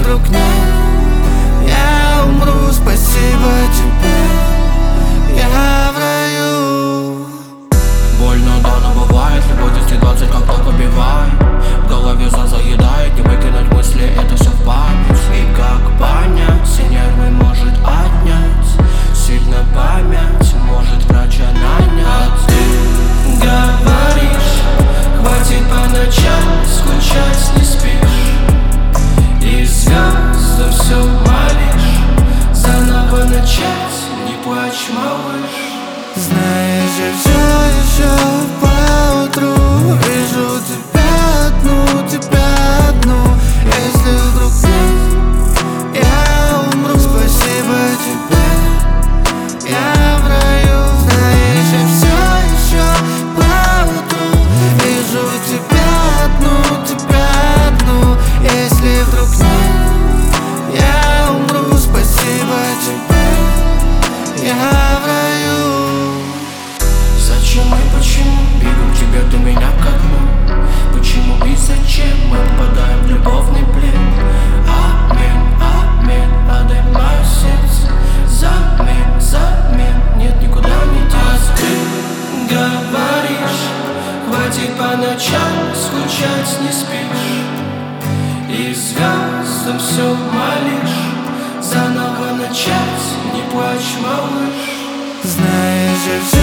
вдруг нет, я умру, спасибо тебе, я в раю. Больно, да, но бывает, любовь 220 как так убивает. В голове заедает, не выкинуть мысли, это все в память. И как понять, все нервы может отнять, сильно память может врача нанять. А ты говоришь, хватит по ночам скучать, не спишь, и звезды все молишь, заново начать, не плачь, малыш. Знаешь, я все еще поутру вижу тебя одну, если вдруг нет, я умру, спасибо тебе, я в раю. Знаешь, я все еще поутру вижу тебя одну, если вдруг нет, я умру, спасибо тебе, я в раю. Зачем и почему бегу к тебе, ты меня к окну? Почему и зачем мы попадаем в любовный плен? Аминь, аминь, отдай мое сердце. Замен, нет, никуда не деться. Ты говоришь, хватит по ночам скучать, не спишь, и звездам все молишь, заново начать, не плачь, малыш. Знаешь, я